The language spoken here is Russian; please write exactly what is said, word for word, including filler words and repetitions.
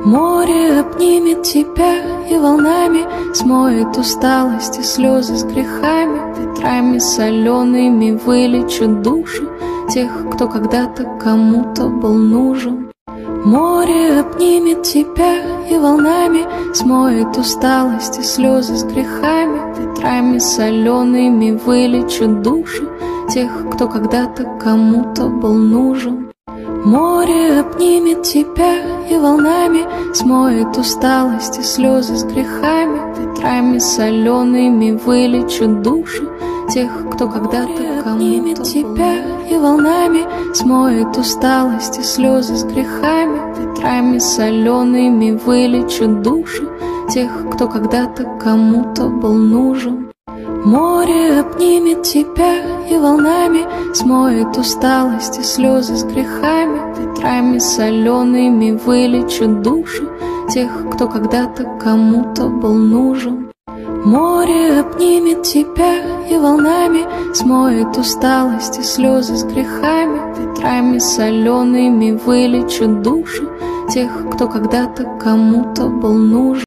Море обнимет тебя и волнами смоет усталость и слезы с грехами. Ветрами солеными вылечит души тех, кто когда-то кому-то был нужен. Море обнимет тебя и волнами смоет усталость и слезы с грехами. Ветрами солеными вылечит души тех, кто когда-то кому-то был нужен. Море обнимет тебя и волнами смоет усталость и слезы с грехами. Ветрами солеными вылечит души тех, кто когда-то кому-то тебя и волнами смоет усталость и слезы с грехами. Ветрами солеными вылечит души тех, кто когда-то кому-то был нужен. Море обнимет тебя и волнами смоет усталость и слезы с грехами. Ветрами солеными вылечит души тех, кто когда-то кому-то был нужен. Море обнимет тебя и волнами смоет усталость и слезы с грехами. Ветрами солеными вылечит души тех, кто когда-то кому-то был нужен.